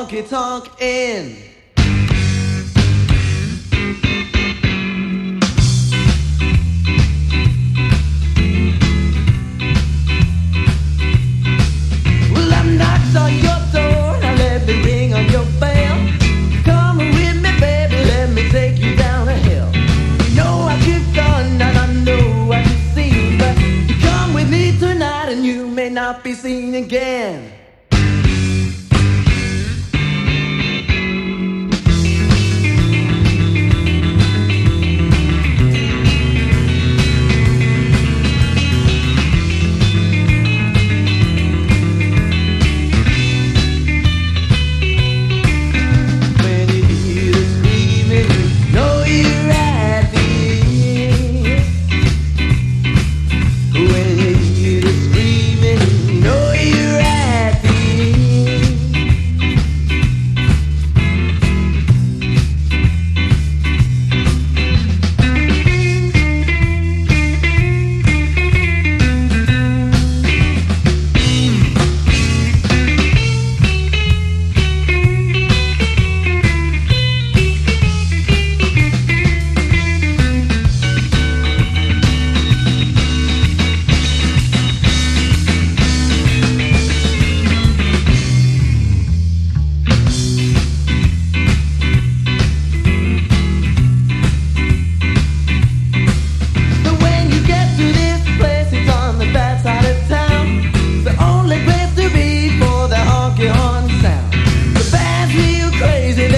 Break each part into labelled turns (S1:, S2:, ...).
S1: honky tonk inn. Well, I'm knocked on your door, now let me ring on your bell. Come with me, baby, let me take you down a hill. You know what you've done and I know what you've seen, but you come with me tonight and you may not be seen again.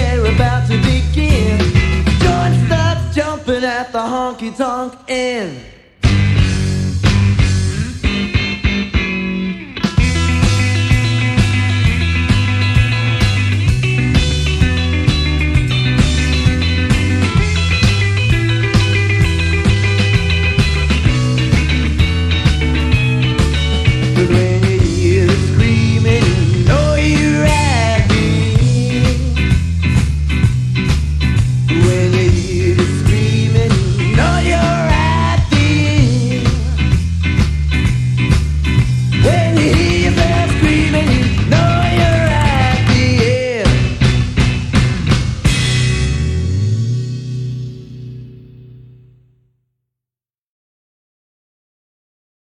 S1: At the honky tonk inn.